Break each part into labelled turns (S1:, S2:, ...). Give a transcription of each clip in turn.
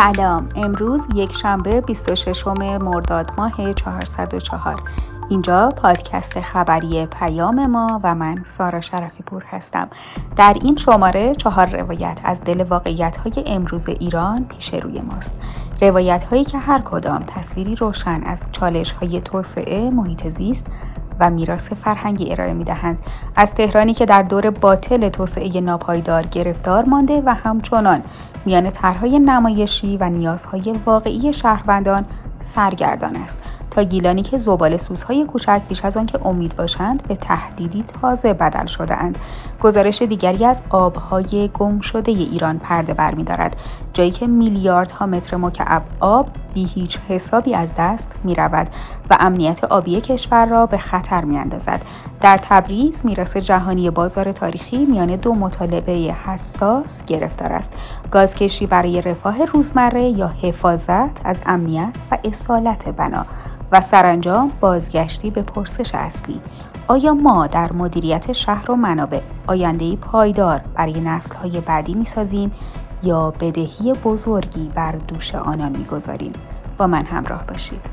S1: سلام، امروز یک شنبه 26 مرداد ماه 404. اینجا پادکست خبری پیام ما و من سارا شرفی پور هستم. در این شماره 4 روایت از دل واقعیت‌های امروز ایران پیش روی ماست. روایت‌هایی که هر کدام تصویری روشن از چالش‌های توسعه، محیط زیست و میراث فرهنگی ارائه می‌دهند. از تهرانی که در دور باطل توسعه ناپایدار گرفتار مانده و همچنان میان طرح‌های نمایشی و نیازهای واقعی شهروندان سرگردان است، تا گیلانی که زباله‌سوزهای کوچک بیش از آن که امید باشند به تهدیدی تازه بدل شده‌اند. گزارش دیگری از آب‌های گم شده ایران پرده برمی‌دارد، جایی که میلیاردها متر مکعب آب بی هیچ حسابی از دست می‌رود و امنیت آبی کشور را به خطر می‌اندازد. در تبریز میراث جهانی بازار تاریخی میان دو مطالبه حساس گرفتار است: گازکشی برای رفاه روزمره یا حفاظت از امنیت و اصالت بنا، و سرانجام بازگشتی به پرسش اصلی: آیا ما در مدیریت شهر و منابع آینده‌ای پایدار برای نسل‌های بعدی می‌سازیم یا بدهی بزرگی بر دوش آنان می‌گذاریم؟ با من همراه باشید.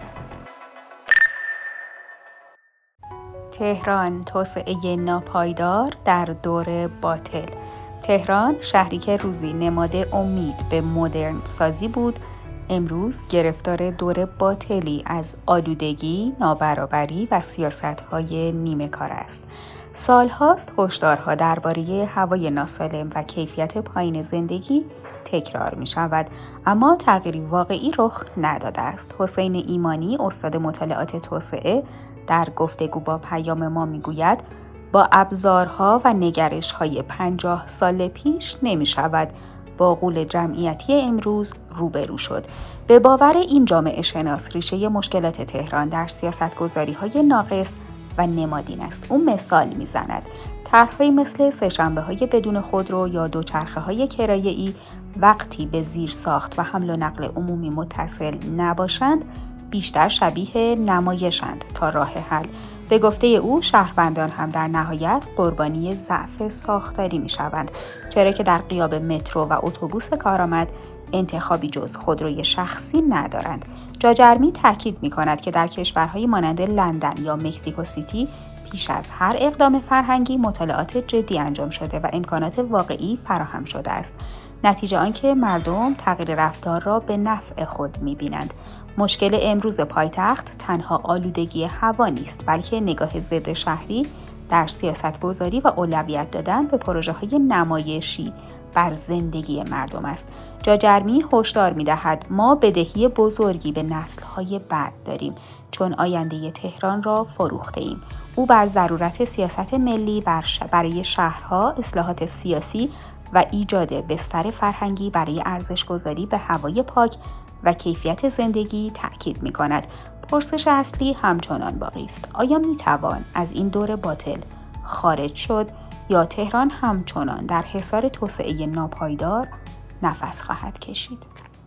S1: تهران، توسعه ناپایدار در دور باطل. تهران، شهری که روزی نماد امید به مدرن سازی بود، امروز گرفتار دور باطلی از آلودگی، نابرابری و سیاست‌های نیمه کار است. سال‌هاست هشدارها درباره هوای ناسالم و کیفیت پایین زندگی تکرار می‌شود، اما تغییری واقعی رخ نداده است. حسین ایمانی، استاد مطالعات توسعه، در گفتگو با پیام ما میگوید با ابزارها و نگرش‌های 50 سال پیش نمی‌شود با غول جمعیتی امروز روبرو شد. به باور این جامعه شناس، ریشه مشکلات تهران در سیاست‌گذاری‌های ناقص و نمادین است. او مثال می‌زند: طرح‌هایی مثل سه‌شنبه‌های بدون خودرو یا دوچرخه‌های کرایه‌ای وقتی به زیرساخت و حمل و نقل عمومی متصل نباشند، بیشتر شبیه نمایشند تا راه حل. به گفته او، شهروندان هم در نهایت قربانی ضعف ساختاری می‌شوند، چرا که در غیاب مترو و اتوبوس کارآمد انتخابی جز خودروی شخصی ندارند. جاجرمی تاکید می‌کند که در کشورهای مانند لندن یا مکزیکو سیتی پیش از هر اقدام فرهنگی مطالعات جدی انجام شده و امکانات واقعی فراهم شده است. نتیجه آنکه مردم تغییر رفتار را به نفع خود می‌بینند. مشکل امروز پایتخت تنها آلودگی هوا نیست، بلکه نگاه ضد شهری در سیاست‌گذاری و اولویت دادن به پروژه‌های نمایشی بر زندگی مردم است. جاجرمی هشدار می‌دهد ما بدهی بزرگی به نسل‌های بعد داریم، چون آینده تهران را فروخته‌ایم. او بر ضرورت سیاست ملی برای شهرها، اصلاحات سیاسی و ایجاد بستر فرهنگی برای ارزش‌گذاری به هوای پاک و کیفیت زندگی تأکید می‌کند. پرسش اصلی همچنان باقی است: آیا می‌توان از این دور باطل خارج شد یا تهران همچنان در حصار توسعه ناپایدار نفس خواهد کشید؟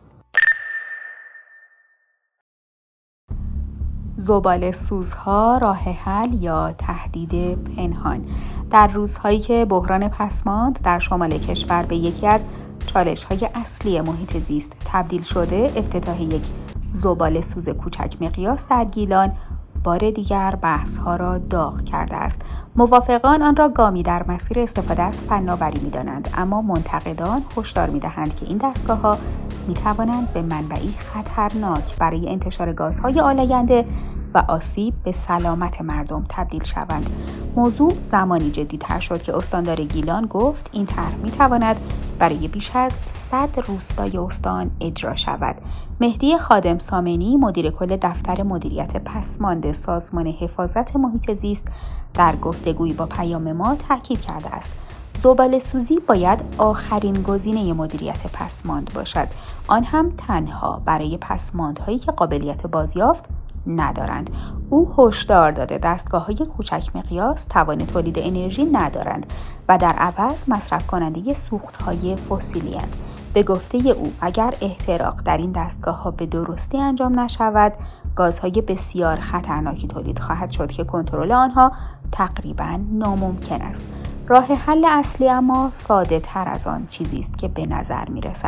S1: زباله‌سوزها راه حل یا تهدید پنهان؟ در روزهایی که بحران پسماند در شمال کشور به یکی از چالش‌های اصلی محیط زیست تبدیل شده، افتتاح یک زباله‌سوز کوچک مقیاس در گیلان بار دیگر بحث‌ها را داغ کرده است. موافقان آن را گامی در مسیر استفاده از فناوری می‌دانند، اما منتقدان هشدار می‌دهند که این دستگاه‌ها می‌توانند به منبعی خطرناک برای انتشار گازهای آلاینده و آسیب به سلامت مردم تبدیل شوند. موضوع زمانی جدی‌تر شد که استاندار گیلان گفت این طرح می‌تواند برای بیش از 100 روستای استان اجرا شود. مهدی خادم سامنی، مدیر کل دفتر مدیریت پسماند سازمان حفاظت محیط زیست، در گفتگویی با پیام ما تاکید کرده است زباله‌سوزی باید آخرین گزینه مدیریت پسماند باشد، آن هم تنها برای پسماندهایی که قابلیت بازیافت ندارند. او هشدار داده دستگاه‌های کوچک مقیاس توان تولید انرژی ندارند و در عوض مصرف کننده سوخت‌های فسیلی اند. به گفته او، اگر احتراق در این دستگاه‌ها به درستی انجام نشود، گازهای بسیار خطرناکی تولید خواهد شد که کنترل آنها تقریباً ناممکن است. راه حل اصلی اما ساده تر از آن چیزی است که به نظر می رسد.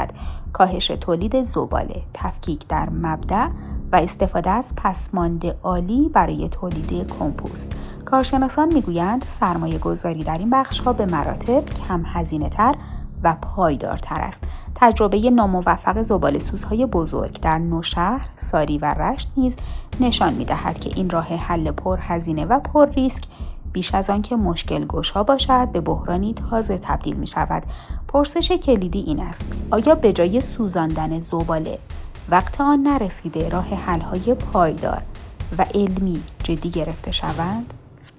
S1: کاهش تولید زباله، تفکیک در مبدأ و استفاده از پسماند آلی برای تولید کمپوست. کارشناسان میگویند سرمایه گذاری در این بخش‌ها به مراتب کم هزینه تر و پایدارتر است. تجربه ناموفق زباله‌سوزهای بزرگ در نوشهر، ساری و رشت نیز نشان می‌دهد که این راه حل پرهزینه و پر ریسک بیش از آن که مشکل گشا باشد به بحرانی تازه تبدیل می‌شود. پرسش کلیدی این است: آیا به جای سوزاندن زباله وقت آن نرسیده راه حل‌های پایدار و علمی جدی گرفته شوند؟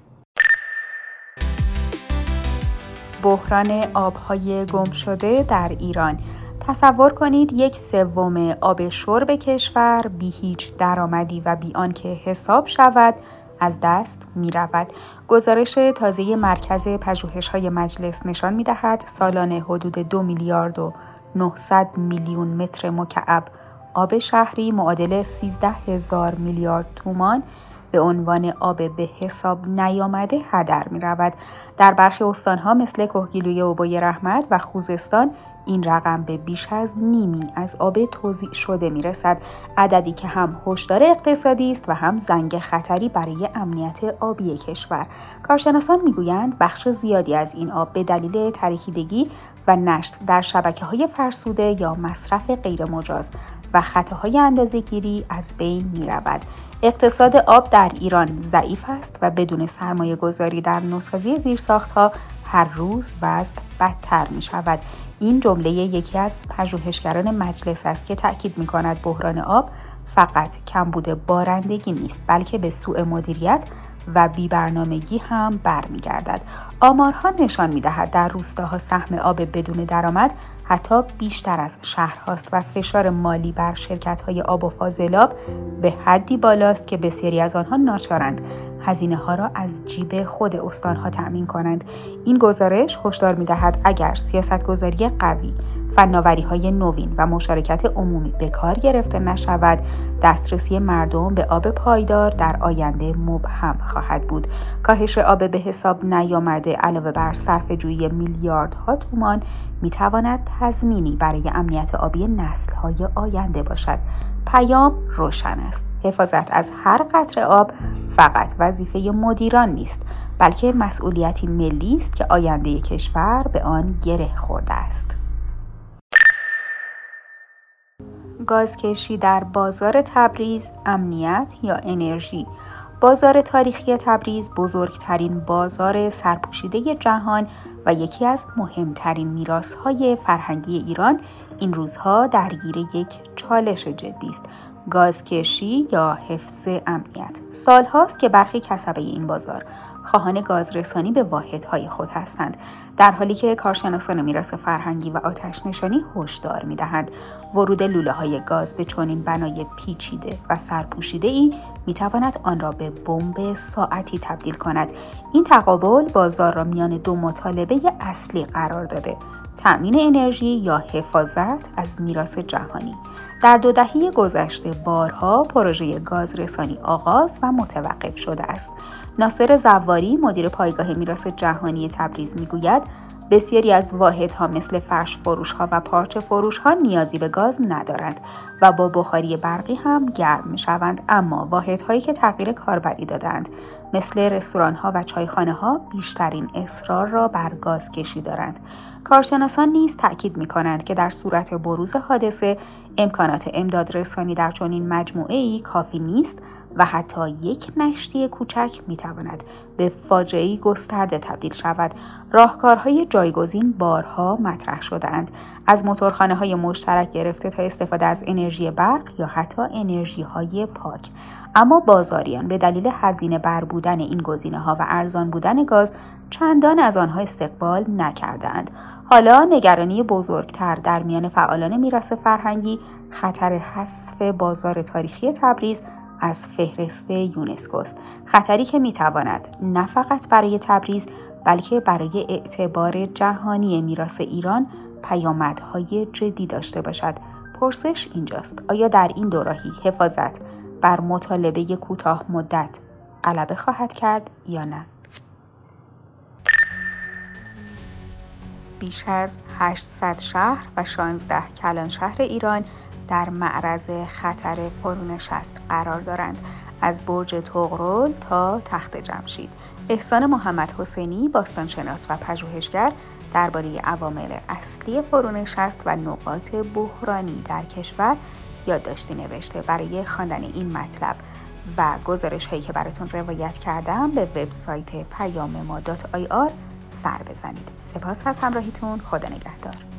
S1: بحران آب‌های گم شده در ایران. تصور کنید 1/3 آب شرب کشور بی هیچ درآمدی و بی آنکه حساب شود از دست می رود. گزارش تازه مرکز پژوهش‌های مجلس نشان می دهد سالانه حدود 2 میلیارد و 900 میلیون متر مکعب آب شهری معادل 13,000 میلیارد تومان به عنوان آب به حساب نیامده هدر می رود. در برخی استانها مثل کهگیلوی اوبای رحمت و خوزستان این رقم به بیش از نیمی از آب توزیع شده می رسد، عددی که هم هشدار اقتصادی است و هم زنگ خطری برای امنیت آبی کشور. کارشناسان می گویند بخش زیادی از این آب به دلیل تریکیدگی و نشت در شبکه‌های فرسوده یا مصرف غیرمجاز و خطاهای اندازه‌گیری از بین می رود. اقتصاد آب در ایران ضعیف است و بدون سرمایه گذاری در نوسازی زیرساخت‌ها هر روز وضع بدتر می شود. این جمله یکی از پژوهشگران مجلس است که تأکید می کند بحران آب فقط کمبود بارندگی نیست بلکه به سوء مدیریت و بی‌برنامگی هم برمیگردد. آمارها نشان می‌دهد در روستاها سهم آب بدون درآمد حتی بیشتر از شهرهاست و فشار مالی بر شرکت‌های آب و فاضلاب به حدی بالاست که بسیاری از آنها ناچارند هزینه‌ها را از جیب خود استان‌ها تأمین کنند. این گزارش هشدار می‌دهد اگر سیاست‌گذاری قوی، فناوری‌های نوین و مشارکت عمومی به کار گرفته نشود، دسترسی مردم به آب پایدار در آینده مبهم خواهد بود. کاهش آب به حساب نیامده علاوه بر صرفه‌جویی میلیاردها تومان می‌تواند تضمینی برای امنیت آبی نسل‌های آینده باشد. پیام روشن است: حفاظت از هر قطره آب فقط وظیفه مدیران نیست، بلکه مسئولیتی ملی است که آینده کشور به آن گره خورده است. گازکشی در بازار تبریز، امنیت یا انرژی؟ بازار تاریخی تبریز بزرگترین بازار سرپوشیده جهان و یکی از مهمترین میراث‌های فرهنگی ایران این روزها درگیر یک چالش جدی است: گازکشی یا حفظ امنیت. سالهاست که برخی کسبه این بازار خواهان گازرسانی به واحدهای خود هستند، در حالی که کارشناسان میراث فرهنگی و آتش نشانی هشدار می‌دهند ورود لوله‌های گاز به چنین بنای پیچیده و سرپوشیده‌ای می‌تواند آن را به بمب ساعتی تبدیل کند. این تقابل بازار را میان دو مطالبه اصلی قرار داده: تأمین انرژی یا حفاظت از میراث جهانی. در 2 دهه گذشته بارها پروژه گازرسانی آغاز و متوقف شده است. ناصر زواری مدیر پایگاه میراث جهانی تبریز میگوید بسیاری از واحدها مثل فرش فروش‌ها و پارچه فروش‌ها نیازی به گاز ندارند و با بخاری برقی هم گرم می‌شوند، اما واحدهایی که تغییر کاربری دادند مثل رستوران‌ها و چایخانه‌ها بیشترین اصرار را بر گاز کشی دارند. کارشناسان نیز تأکید می‌کنند که در صورت بروز حادثه امکانات امداد رسانی در چنین مجموعه‌ای کافی نیست و حتی یک نشتی کوچک می‌تواند به فاجعه‌ای گسترده تبدیل شود. راهکارهای جایگزین بارها مطرح شده‌اند، از موتورخانه‌های مشترک گرفته تا استفاده از انرژی برق یا حتی انرژی‌های پاک. اما بازاریان به دلیل هزینه بر بودن این گزینه‌ها و ارزان بودن گاز چندان از آنها استقبال نکردند. حالا نگرانی بزرگتر در میان فعالان میراث فرهنگی خطر حذف بازار تاریخی تبریز از فهرست یونسکو است، خطری که میتواند نه فقط برای تبریز بلکه برای اعتبار جهانی میراث ایران پیامدهای جدی داشته باشد. پرسش اینجاست: آیا در این دوراهی حفاظت بر مطالبه کوتاه مدت غلبه خواهد کرد یا نه؟ بیش از 800 شهر و 16 کلان شهر ایران در معرض خطر فرونشست قرار دارند، از برج طغرل تا تخت جمشید. احسان محمد حسینی، باستانشناس و پژوهشگر، درباره عوامل اصلی فرونشست و نقاط بحرانی در کشور یادداشتی نوشته. برای خواندن این مطلب و گزارش هایی که براتون روایت کردم به وبسایت پیام‌ما.ir سر بزنید. سپاس از همراهیتون. خدا نگهدار.